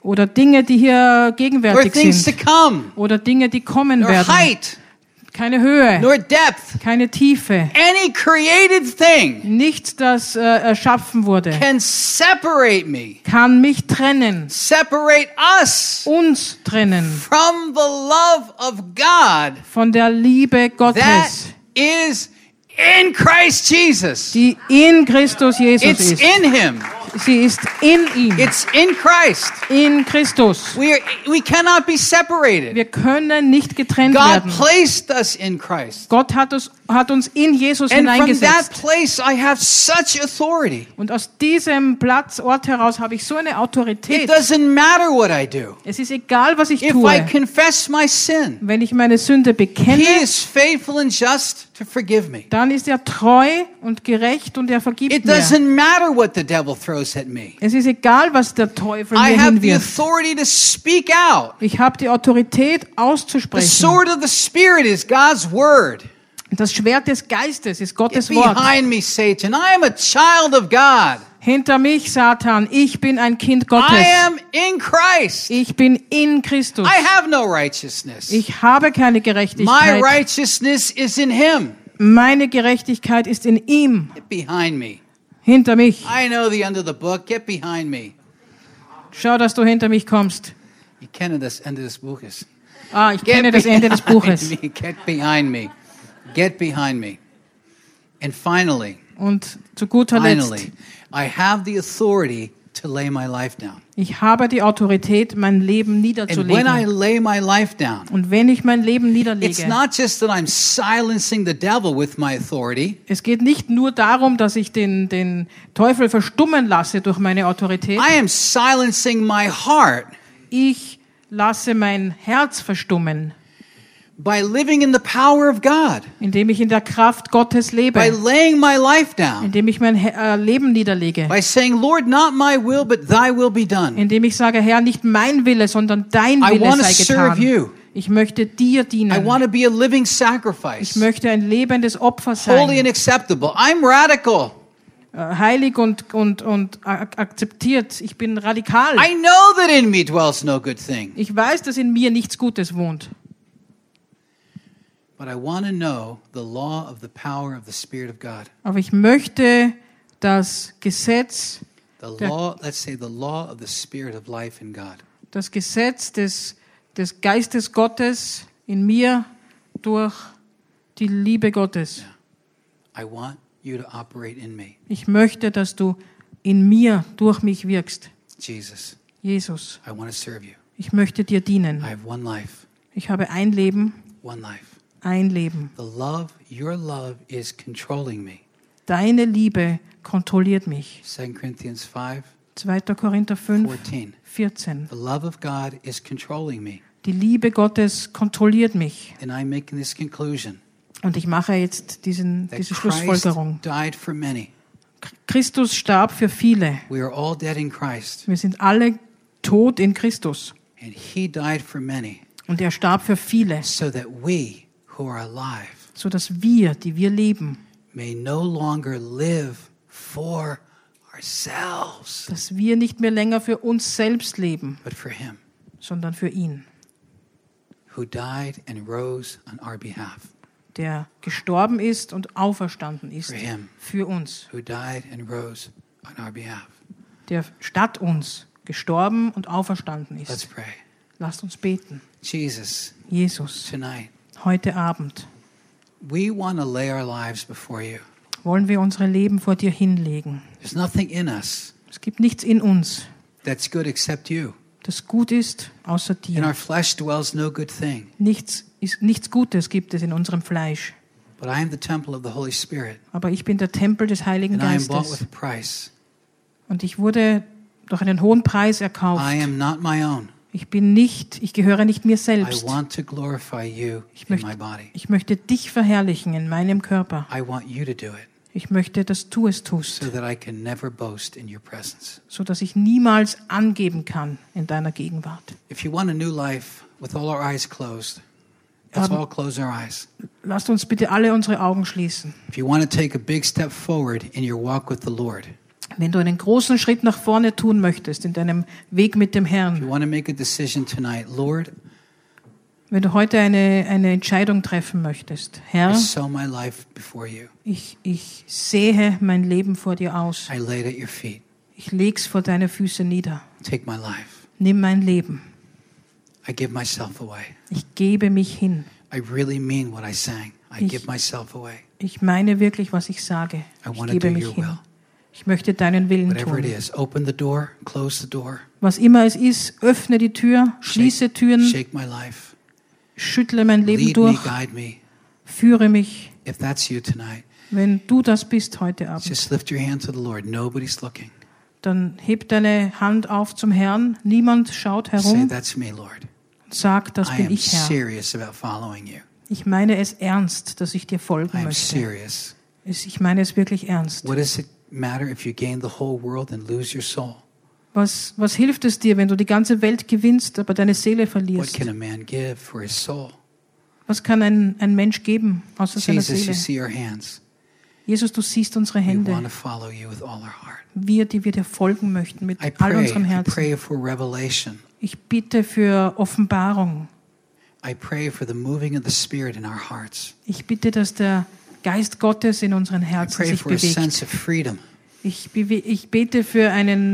oder Dinge, die hier or gegenwärtig things to sind, come, oder Dinge, die kommen nor werden. height, Keine Höhe, nor depth. keine Tiefe, Any created thing nichts, das erschaffen wurde, can separate me, kann mich trennen, separate us uns trennen from the love of God von der Liebe that Gottes, is in Christ Jesus. die in Christus Jesus It's ist. in Him. Sie ist in ihm, It's in Christ. in Christus. We cannot be separated. Wir können nicht getrennt God werden. placed us in Christ. Gott hat uns in Jesus And from that hineingesetzt. place I have such authority. Und aus diesem Ort heraus habe ich so eine It Autorität. doesn't matter what I do. Es ist egal, was ich If I tue. confess my sin, Wenn ich meine Sünde He bekenne, is faithful and just to forgive me. dann ist er treu und gerecht und er vergibt It mir. doesn't matter what the devil throws at me. Es ist egal, was der Teufel I mir have the hinwirft. authority to speak out. Ich habe die Autorität The auszusprechen. sword of the Spirit is God's word. Das Schwert des Geistes ist Gottes Get Wort. behind me, Satan. I am a child of God. Hinter mich, Satan, ich bin ein Kind Gottes. I am in Christ. Ich bin in Christus. I have no righteousness. Ich habe keine My Gerechtigkeit. righteousness is in Him. Meine Gerechtigkeit ist in ihm. Get behind me. Hinter mich. I know the end of the book. Get behind me. Schau, dass du hinter mich kommst. You kenne das Ende des Buches. Ich kenne das Ende des Buches. Me. Get behind me. Get behind me. And finally, Und zu guter Letzt, I have the authority to lay my life down. ich habe die Autorität, mein Leben And when I niederzulegen. lay my life down, Und wenn ich mein Leben it's niederlege, not just that I'm silencing the devil with my authority. es geht nicht nur darum, dass ich den Teufel verstummen lasse durch meine Autorität. I am silencing my heart Ich lasse mein Herz verstummen, by living in the power of God, indem ich in der Kraft Gottes by lebe, laying my life down, indem ich mein Leben niederlege, by saying, Lord, not my will, but thy will be done. indem ich sage, Herr, nicht mein Wille, sondern dein I Wille want to sei serve getan. you. Ich möchte dir I dienen. want to be a living Ich sacrifice, möchte ein lebendes Opfer holy and sein, acceptable. I'm radical. heilig und akzeptiert. Ich bin radikal. I know that in me dwells no good thing. Ich weiß, dass in mir nichts Gutes wohnt. But I want to know the law of the power of the Spirit of God. Aber ich möchte das Gesetz Let's say the law of the Spirit of life in God. des Geistes Gottes in mir durch die Liebe Gottes. I want you to operate in me. Ich möchte, dass du in mir durch mich wirkst. Jesus, Jesus, I want to serve you. ich möchte dir I dienen. have one life, Ich habe ein Leben, one life. ein Leben. Your love is controlling me. Deine Liebe kontrolliert mich. 2 Corinthians 5, 2. Korinther 5, 14. 14. The love of God is controlling me. Die Liebe Gottes kontrolliert mich. And I'm making this conclusion. Und ich mache jetzt diese That Christ Schlussfolgerung. died for many. Christus starb für viele. We are all dead in Christ. Wir sind alle tot in Christus. And He died for many Und er starb für viele, so that we who are alive sodass wir, die wir leben, may no longer live for ourselves, dass wir nicht mehr länger für uns selbst leben, but for Him sondern für ihn, who died and rose on our behalf. der gestorben ist und auferstanden ist For him. für uns, Who died and rose on our behalf. der statt uns gestorben und auferstanden Let's ist. pray. Lasst uns beten. Jesus, Jesus, tonight, heute Abend we want to lay our lives before you. wollen wir unsere Leben vor dir hinlegen. There's nothing in us Es gibt nichts in uns, that's good except you. das gut ist, außer In dir. our flesh dwells no good thing, Nichts Gutes gibt es in unserem Fleisch. but I am the temple of the Holy Spirit, Aber ich bin der Tempel des Heiligen and I am bought with Geistes. a price. Und ich wurde durch einen hohen Preis erkauft. I am not my own. Ich gehöre nicht mir I selbst. want to glorify you in my body. Ich möchte dich verherrlichen in meinem Körper. I want you to do it Ich möchte, dass du es tust, so that I can never boast in your presence. so dass ich niemals angeben kann in deiner Gegenwart. If you want a new life with all our eyes closed, let's all close our eyes. Lasst uns bitte alle unsere Augen schließen. If you want to take a big step forward in your walk with the Lord, Wenn du einen großen Schritt nach vorne tun möchtest in deinem Weg mit dem If you Herrn, want to make a decision tonight, Lord, wenn du heute eine Entscheidung treffen möchtest, I Herr, sow my life before you. ich sehe mein Leben vor dir aus. I lay it at your feet. Ich leg's vor deine Füße nieder. Take my life. Nimm mein Leben. I give myself away. Ich gebe mich hin. I really mean what I sang. I Ich- give myself away. Ich meine wirklich, was ich sage. I Ich wanna gebe do mich your hin. will. Ich möchte deinen Willen Whatever it tun. is, open the door, close the door, Was immer es ist, öffne die Tür, schließe Türen, shake my life, schüttle mein Leben lead me, durch, guide me. führe mich. If that's you tonight, Wenn du das bist heute Abend, just lift your hand to the Lord. Nobody's looking. dann heb deine Hand auf zum Herrn. Niemand schaut Say, herum. that's me, Lord. Sag, das I bin am ich, Herr. serious about following you. Ich meine es ernst, dass ich dir I folgen am möchte. serious. Ich meine es wirklich ernst. What does it matter if you gain the whole world and lose your soul? Was hilft es dir, wenn du die ganze Welt gewinnst, aber deine Seele What verlierst? can a man give for his soul? Was kann ein Mensch geben außer seiner Jesus, you Seele? see our hands. Jesus, du siehst unsere We want Hände. to follow you with all our heart. Wir, die wir dir folgen möchten mit I all unserem I Herzen. pray for revelation. Ich bitte für Offenbarung. I pray for the moving of the Spirit in our hearts. Ich bitte, dass der Geist Gottes in unseren I Herzen pray sich for a bewegt. sense of freedom. Ich bete für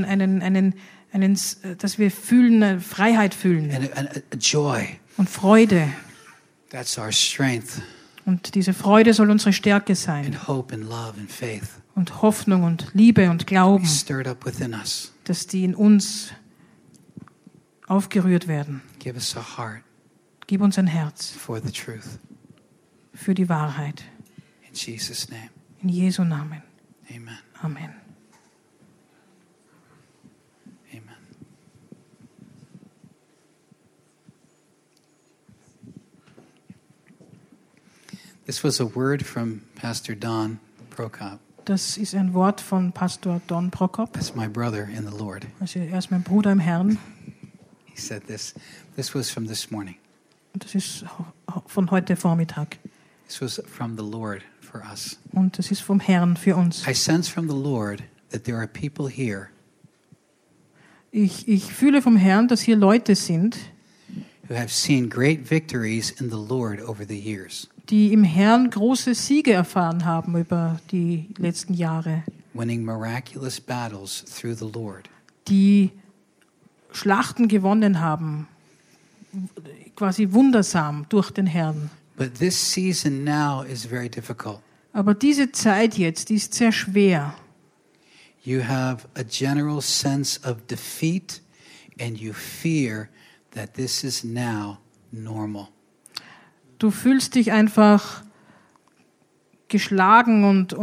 dass wir fühlen, Freiheit fühlen And a joy. und Freude. That's our strength Und diese Freude soll unsere Stärke sein. and hope and love and faith. Und Hoffnung und Liebe und Be Glauben, stirred up within us. dass die in uns aufgerührt werden. Give us a heart Gib uns ein Herz for the truth. für die Wahrheit. In Jesus' name, In Jesu Namen. amen. Amen. Amen. This was a word from Pastor Don Prokop. Das ist ein Wort von Pastor Don Prokop. That's my brother in the Lord. Also er ist mein Bruder im Herrn. He said this. This was from this morning. Und das ist von heute Vormittag. This was from the Lord for us. Und das ist vom Herrn für uns. I sense from the Lord that there are people here Ich fühle vom Herrn, dass hier Leute sind, who have seen great victories in the Lord over the years, die im Herrn große Siege erfahren haben über die letzten Jahre, winning miraculous battles through the Lord. die Schlachten gewonnen haben, quasi wundersam durch den Herrn. But this season now is very difficult. Aber diese Zeit jetzt, die ist sehr schwer. You have a general sense of defeat and you fear that this is now normal. Du fühlst dich einfach geschlagen und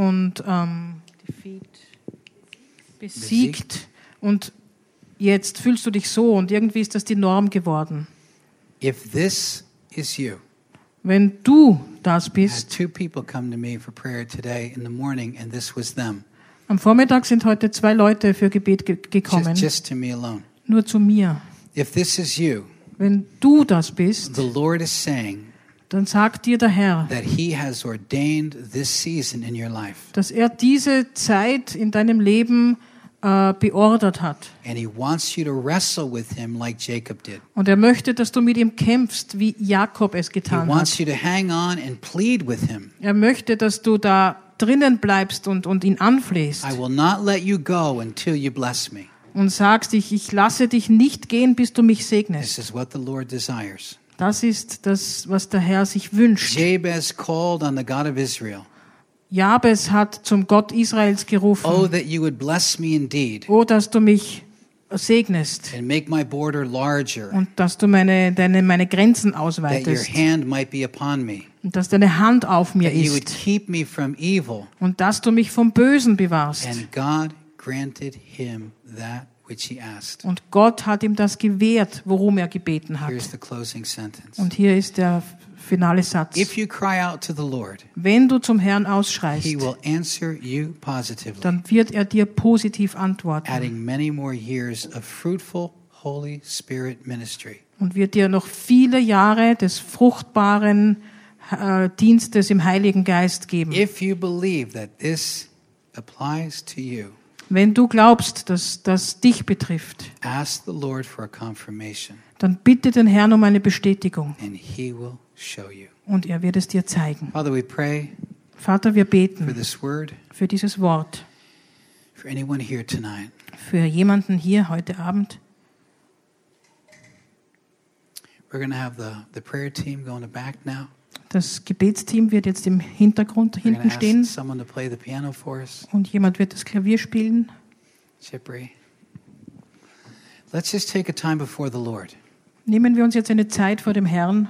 besiegt. Und jetzt fühlst du dich so und irgendwie ist das die Norm geworden. If this is you, Wenn du das I had bist, two people come to me for prayer today in the morning and this was them. am Vormittag sind heute 2 Leute für Gebet gekommen, Just to me alone. nur zu mir. If this is you, Wenn du das bist, the Lord is saying dann sagt dir der Herr, that He has ordained this season in your life. dass er diese Zeit in deinem Leben beordert hat. And He wants you to wrestle with Him like Jacob did. Und er möchte, dass du mit ihm kämpfst, wie Jakob es He getan wants hat. you to hang on and plead with Him. Er möchte, dass du da drinnen bleibst und ihn anflehst I will not let you go until you bless me. und sagst, ich lasse dich nicht gehen, bis du mich segnest. This is what the Lord desires. Das ist das, was der Herr sich wünscht. Jabez called on the God of Israel. Jabez hat zum Gott Israels Oh, gerufen, that you would bless me indeed oh, dass du mich segnest and make my border larger, und dass du meine Grenzen that your ausweitest hand might be upon me, und dass deine Hand auf mir that you would ist keep me from evil. und dass du mich vom Bösen bewahrst. And God granted him that which he asked. Und Gott hat ihm das gewährt, worum er gebeten hat. Here's the closing sentence. Und hier ist der finale Satz. If you cry out to the Lord, Wenn du zum Herrn ausschreist, he will answer you positively, dann wird er dir positiv antworten adding many more years of fruitful Holy Spirit ministry. und wird dir noch viele Jahre des fruchtbaren Dienstes im Heiligen Geist geben. If you believe that this applies to you, Wenn du glaubst, dass das dich betrifft, ask the Lord for a confirmation, dann bitte den Herrn um eine Bestätigung and He will show you. und er wird es dir zeigen. Father, we pray Vater, wir for beten this word, für dieses Wort, for anyone here tonight. für jemanden hier heute Abend. We're going to have the prayer team go in the back now. Das Gebetsteam wird jetzt im Hintergrund We're going hinten to stehen ask someone to play the piano for us. und jemand wird das Klavier spielen. Chipri. Let's just take a time before the Lord. Nehmen wir uns jetzt eine Zeit vor dem Herrn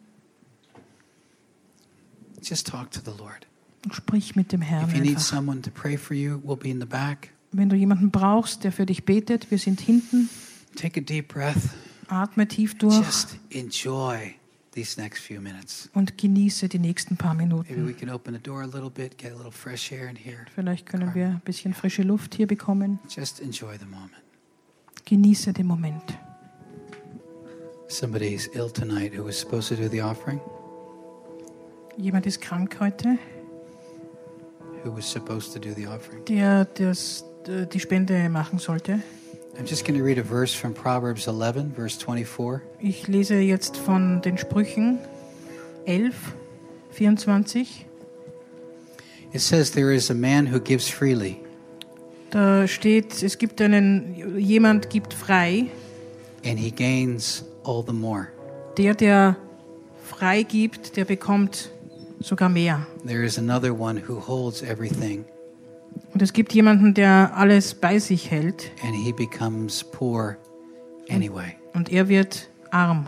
Just talk to the Lord. und sprich mit dem Herrn If you need einfach. someone to pray for you, we'll be in the back. Wenn du jemanden brauchst, der für dich betet, wir sind hinten. Take a deep breath. Atme tief durch Just enjoy these next few minutes. und genieße die nächsten paar Maybe we Minuten. can open the door a little bit, get a little fresh air in here. Vielleicht können wir ein bisschen frische Luft hier bekommen. Just enjoy the moment. Genieße den Moment. Somebody's ill tonight who was supposed to do the offering, Jemand ist krank heute, who was supposed to do the offering. der die Spende machen sollte. I'm just going to read a verse from Proverbs 11, verse 24. Ich lese jetzt von den Sprüchen 11, 24. It says, there is a man who gives freely, Da steht, es gibt jemand gibt frei, and he gains all the more. der frei gibt, der bekommt sogar mehr. There is another one who holds everything, Und es gibt jemanden, der alles bei sich hält and he becomes poor anyway. und er wird arm.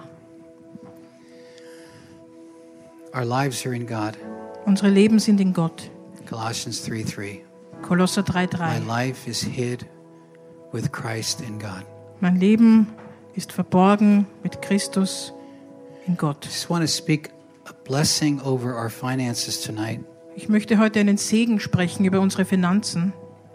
Our lives are in God. Unsere Leben sind in Gott. Colossians 3:3. Kolosser My 3,3. life is hid with Christ in God. Mein Leben ist verborgen mit Christus in I Gott. just want to speak a blessing over our finances tonight, Ich möchte heute einen Segen sprechen über unsere Finanzen.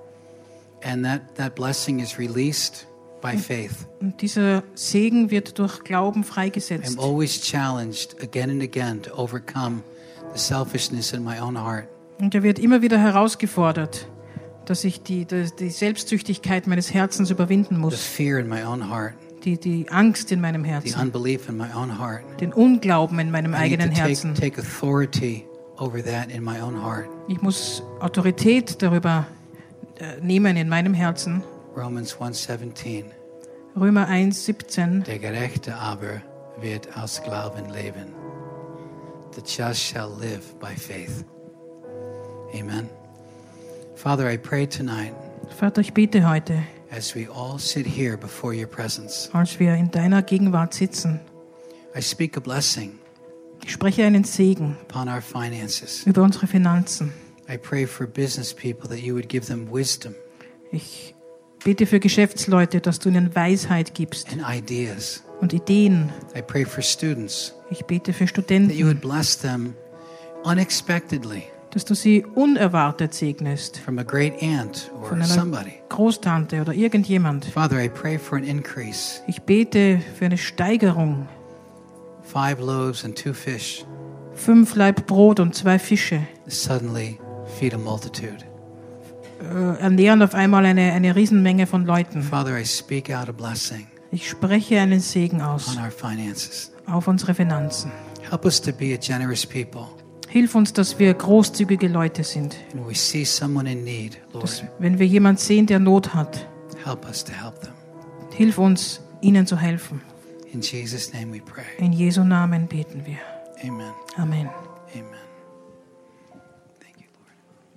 and that blessing is released by faith. Und dieser Segen wird durch Glauben I'm freigesetzt. always challenged again and again to overcome the selfishness in my own heart. Und er wird immer wieder herausgefordert, dass ich die Selbstsüchtigkeit meines Herzens überwinden The muss. fear in my own heart, Die Angst in meinem the Herzen. unbelief in my own heart. Den Unglauben in meinem I need eigenen to Herzen. take authority over that in my own heart. Ich muss Autorität darüber nehmen in meinem Herzen. Romans 1:17. Römer 1, 17. Der Gerechte aber wird aus Glauben leben. The just shall live by faith. Amen. Father, I pray tonight Vater, ich bete heute, as we all sit here before your presence. als wir in deiner Gegenwart sitzen. I speak a blessing Ich spreche einen Segen upon our finances. über unsere Finanzen. I pray for business people that you would give them wisdom Ich bete für Geschäftsleute, dass du ihnen Weisheit gibst and ideas. und Ideen. I pray for students Ich bete für that you Studenten, would bless them unexpectedly dass du sie unerwartet segnest. from a great aunt or Von einer somebody. Großtante oder irgendjemand. Father, I pray for an increase. Ich bete für eine Steigerung. 5 loaves and 2 fish 5 Laib Brot und 2 Fische suddenly feed a multitude. ernähren auf einmal eine Riesenmenge von Leuten. Father, I speak out a blessing Ich spreche einen Segen aus on our finances. auf unsere Finanzen. Help us to be a generous people. Hilf uns, dass wir großzügige Leute sind. And when we see someone in need, Dass, Lord, wenn wir jemanden sehen, der Not hat, help us to help them. hilf uns, ihnen zu helfen. In Jesus' name we pray. In Jesu Namen beten wir. Amen. Amen. Amen. Thank you, Lord.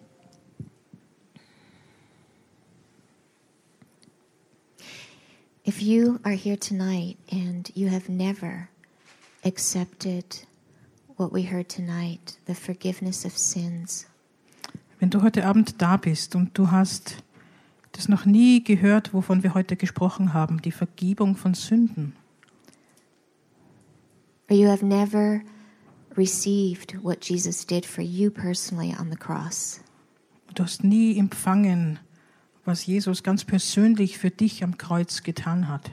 If you are here tonight and you have never accepted what we heard tonight, the forgiveness of sins, Wenn du heute Abend da bist und du hast das noch nie gehört, wovon wir heute gesprochen haben, die Vergebung von Sünden, or you have never received what Jesus did for you personally on the cross, du hast nie empfangen, was Jesus ganz persönlich für dich am Kreuz getan hat.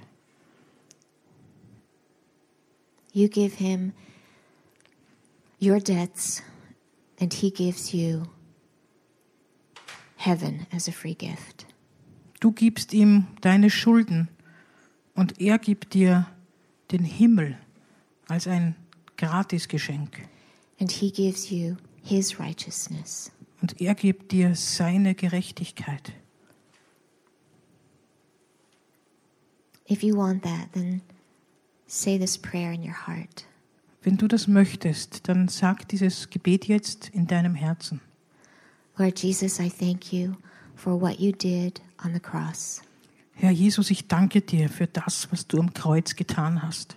you give him your debts and he gives you heaven as a free gift. Du gibst ihm deine Schulden und er gibt dir den Himmel als ein Gratisgeschenk. And he gives you his righteousness. Und er gibt dir seine Gerechtigkeit. If you want that, then say this prayer in your heart. Wenn du das möchtest, dann sag dieses Gebet jetzt in deinem Herzen. Lord Jesus, I thank you for what you did on the cross. Herr Jesus, ich danke dir für das, was du am Kreuz getan hast.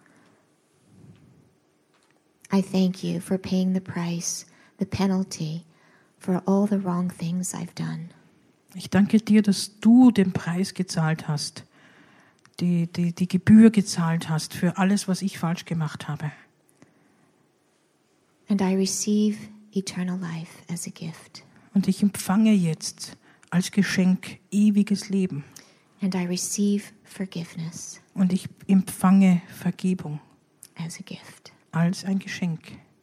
I thank you for paying the price, the penalty for all the wrong things I've done. Ich danke dir, dass du den Preis gezahlt hast, die Gebühr gezahlt hast für alles, was ich falsch gemacht habe. And I receive eternal life as a gift. Und ich empfange jetzt als Geschenk ewiges Leben. And I receive forgiveness Und ich empfange Vergebung as a gift. als ein Geschenk.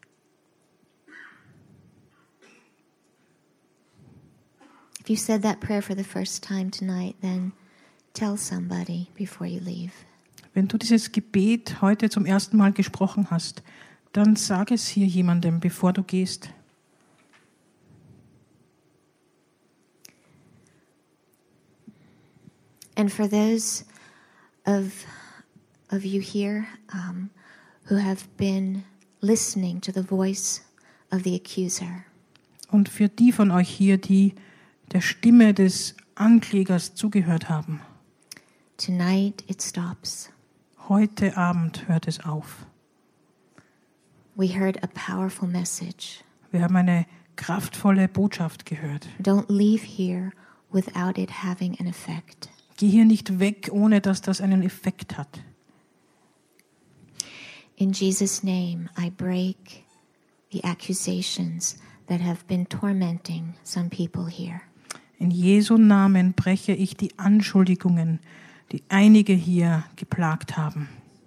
If you said that prayer for the first time tonight, then tell somebody before you leave. Wenn du dieses Gebet heute zum ersten Mal gesprochen hast, dann sag es hier jemandem, bevor du gehst. And for those of you here who have been listening to the voice of the accuser, Und für die von euch hier, die der Stimme des Anklägers zugehört haben, tonight it stops. heute Abend hört es auf. We heard a powerful message. Wir haben eine kraftvolle Botschaft gehört. Don't leave here without it having an effect. Geh hier nicht weg, ohne dass das einen Effekt hat. In Jesus' name, I break the accusations that have been tormenting some people here. In Jesu Namen breche ich die Anschuldigungen, die einige hier geplagt haben.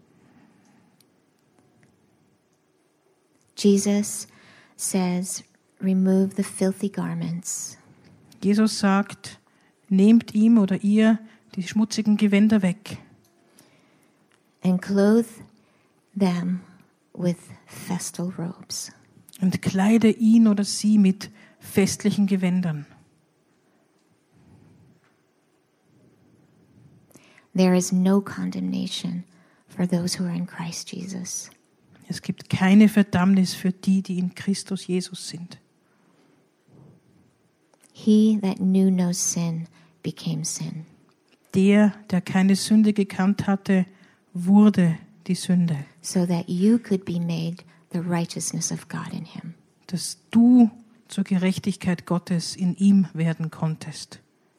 Jesus says, remove the filthy garments. Jesus sagt, nehmt ihm oder ihr die schmutzigen Gewänder weg And clothe them with festal robes. und kleide ihn oder sie mit festlichen Gewändern. There is no condemnation for those who are in Christ Jesus. Es gibt keine Verdammnis für die, die in Christus Jesus sind. He that knew no sin became sin, Der keine Sünde gekannt hatte, wurde die Sünde, so that you could be made the righteousness of God in him. dass du zur Gerechtigkeit Gottes in ihm werden konntest.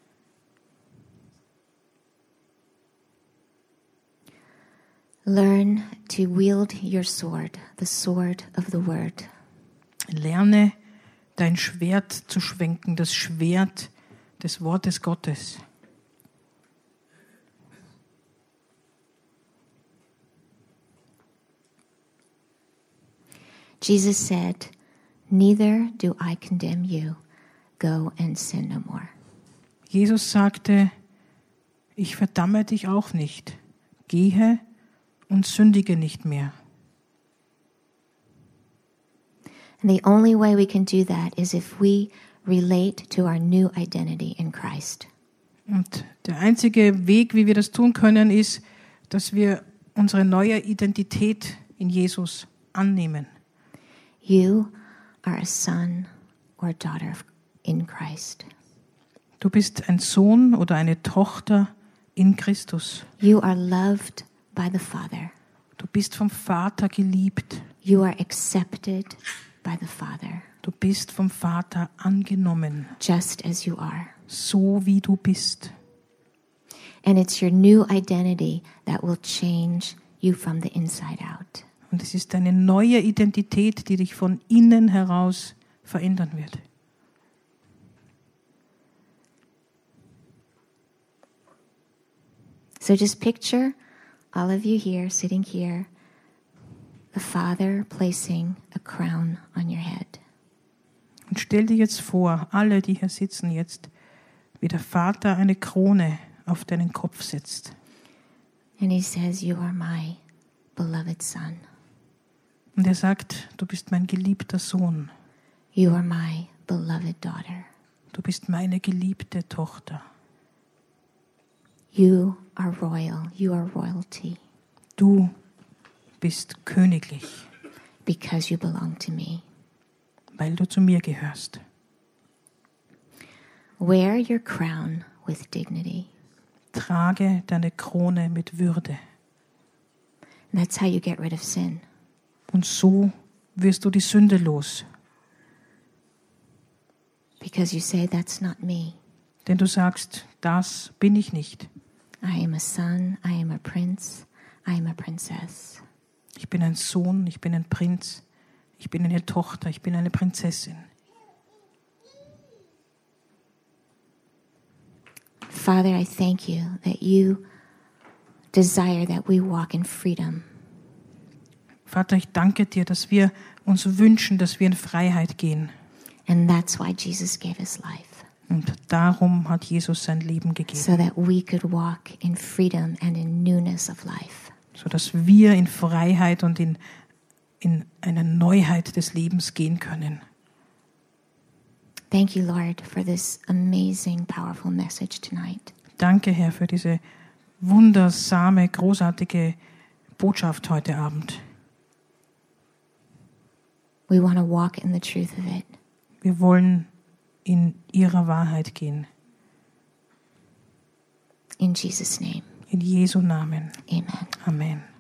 Learn to wield your sword, the sword of the word. Lerne dein Schwert zu schwenken, das Schwert des Wortes Gottes. Jesus said, neither do I condemn you. Go and sin no more. Jesus sagte, ich verdamme dich auch nicht. Gehe und sündige nicht mehr. And the only way we can do that is if we relate to our new identity in Christ. Und der einzige Weg, wie wir das tun können, ist, dass wir unsere neue Identität in Jesus annehmen. You are a son or a daughter in Christ. Du bist ein Sohn oder eine Tochter in Christus. You are loved by the Father. Du bist vom Vater geliebt. You are accepted by the Father, Du bist vom Vater angenommen, just as you are. so wie du bist. And it's your new identity that will change you from the inside out. Und es ist eine neue Identität, die dich von innen heraus verändern wird. So just picture all of you here, sitting here, the Father placing a crown on your head. Und stell dir jetzt vor, alle, die hier sitzen jetzt, wie der Vater eine Krone auf deinen Kopf setzt. And he says, you are my beloved son. Und er sagt, du bist mein geliebter Sohn. You are my beloved daughter. Du bist meine geliebte Tochter. You are royal. You are royalty Du bist königlich, because you belong to me. weil du zu mir gehörst. Wear your crown with dignity. Trage deine Krone mit Würde. And that's how you get rid of sin. Und so wirst du die Sünde los. Because you say, that's not me. Denn du sagst, das bin ich nicht. I am a son. I am a prince. I am a princess. Ich bin ein Sohn, ich bin ein Prinz, ich bin eine Tochter, ich bin eine Prinzessin. Father, I thank you that you desire that we walk in freedom. Vater, ich danke dir, dass wir uns wünschen, dass wir in Freiheit gehen. And that's why Jesus gave his life. Und darum hat Jesus sein Leben gegeben, So that we could walk in freedom and in newness of life. sodass wir in Freiheit und in eine Neuheit des Lebens gehen können. Thank you, Lord, for this amazing, powerful message tonight. Danke, Herr, für diese wundersame, großartige Botschaft heute Abend. We want to walk in the truth of it. Wir wollen in ihrer Wahrheit gehen. In Jesus' name, In Jesu Namen. amen. Amen.